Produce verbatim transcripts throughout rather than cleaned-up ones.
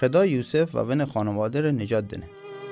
خدا یوسف و ون خانواده را نجات دنه.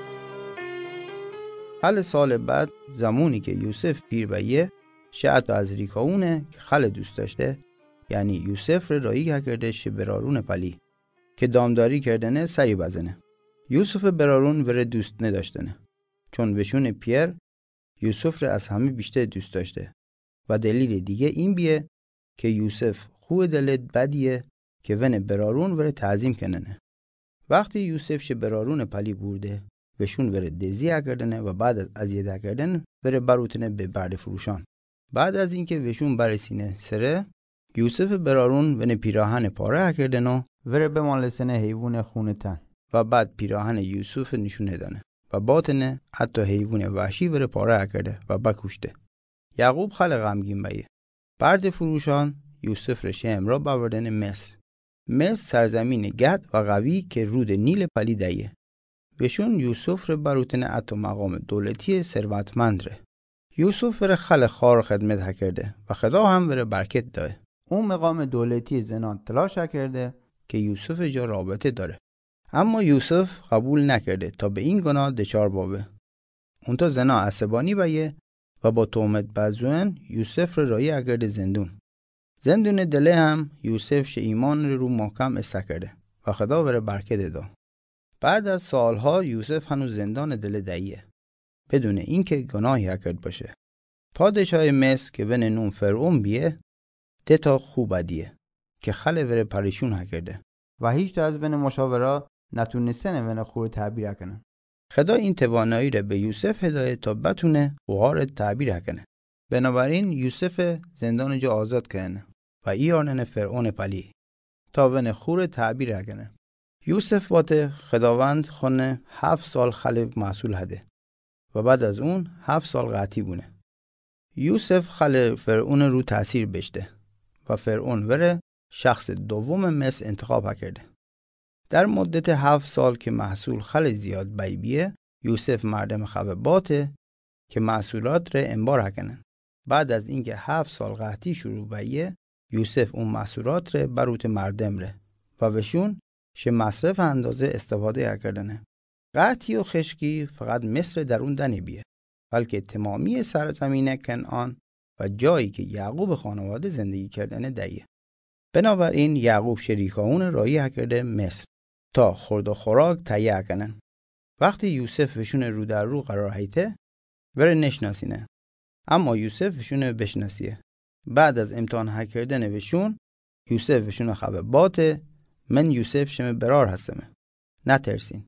حال سال بعد زمانی که یوسف پیر بایه شاید از ریکاونه که خل دوست داشته، یعنی یوسف را رایی کرده شه برارون پلی که دامداری کردنه سری بزنه. یوسف برارون وره دوست نداشتنه چون وشون پیر یوسف را از همه بیشتر دوست داشته و دلیل دیگه این بیه که یوسف خوی دلت بدیه که ون برارون وره تعظیم کننه. وقتی یوسف شه برارون پلی بورده وشون وره دزیه کردنه و بعد از ازیده کردن وره بروتنه به برد فروشان. بعد از اینکه وشون برسینه سره یوسف برارون ون پیراهن پاره کردن و وره به مالسنه حیوان خونه تن و بعد پیراهن یوسف نشونه دانه و باطنه حتی حیوان وحشی وره پاره کرده و بکشته. یعقوب خیلی غمگین بیه. برد فروشان یوسف رشه امرا باوردن مصر. مصر سرزمین گد و قوی که رود نیل پلی دیه. بهشون یوسف رو بروتن حتی مقام دولتی ثروتمند ره. یوسف وره خیلی خار خدمت کرده و خدا هم وره برکت داره. اون مقام دولتی زنان تلاش کرده که یوسف جا رابطه داره. اما یوسف قبول نکرده تا به این گناه دچار بابه. اون تا زنا عصبانی بیه و با تهمت بزون یوسف رو رایی اگرده زندون. زندون دله هم یوسف شه ایمان رو محکم استه کرده و خدا وره برکت دا. بعد از سالها یوسف هنوز زندان دل داییه بدون اینکه گناهی کرد باشه. پادشاه مصر که ون نون فرعون بیه ده تا خوب دیه که خل وره پریشون کرده و هیچ تا از ون مشاورا نتونستن ون خور تعبیر کنه. خدا این توانایی رو به یوسف هدایت تا بتونه خوار تعبیر کنه. بنابراین یوسف زندان جا آزاد کنه و ایارنن فرعون پلی تا ون خور تعبیر کنه. یوسف وات خداوند خونه هفت سال خلق محصول هده و بعد از اون هفت سال قحطی بونه. یوسف خلق فرعون رو تأثیر بشته و فرعون وره شخص دوم مصر انتخاب کرده. در مدت هفت سال که محصول خیلی زیاد بی بیه یوسف مردم خواه باته که محصولات ره انبار کنن. بعد از اینکه هفت سال قحطی شروع بیه یوسف اون محصولات ره بروت مردم ره و وشون شه مصرف اندازه استفاده کردنه. قحطی و خشکی فقط مصر در اون دنی بیه بلکه تمامی سرزمین کنعان و جایی که یعقوب خانواده زندگی کردنه دیه. بنابراین یعقوب شریکاون رایی کرده مصر تا خورد و خوراک تهیه کنن. وقتی یوسف وشون رو در رو قرار هیته وره نشناسینه اما یوسف وشون بشناسیه. بعد از امتحان ها کردن وشون یوسف وشون خواه باته من یوسف شما برار هستمه. نترسین.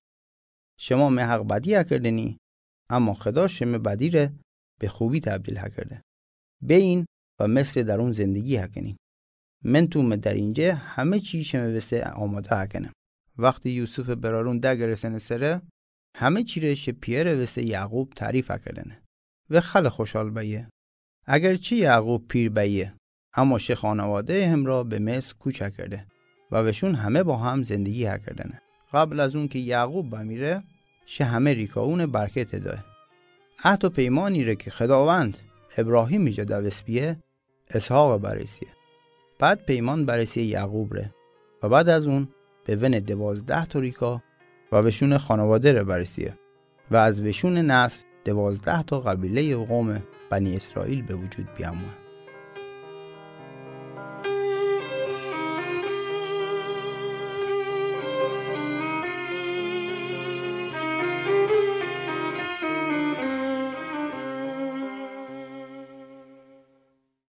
شما می حق بدی ها کردنی اما خدا شما بدی ره به خوبی تبدیل ها کرده. به این و مثل در اون زندگی ها کنین. من تو در اینجا همه چی شما وسه آماده ها کنم. وقتی یوسف برارون دگر رسن سره همه چی رش پیر وسه یعقوب تعریف ها کردنه و خیلی خوشحال بیه. اگرچه یعقوب پیر بیه اما شه خانواده همراه به مصر کوچ کرده و وشون همه با هم زندگی ها کردنه. قبل از اون که یعقوب بمیره شه همه ریکاون برکت داره. عهد و پیمانی ره که خداوند ابراهیم ایجا دوست بیه اسحاق برسیه. بعد پیمان برسیه یعقوب ره و بعد از اون به ون دوازده تا ریکا و وشون خانواده ره برسیه و از وشون نسل دوازده تا قبیله و قوم بنی اسرائیل به وجود بیامونه.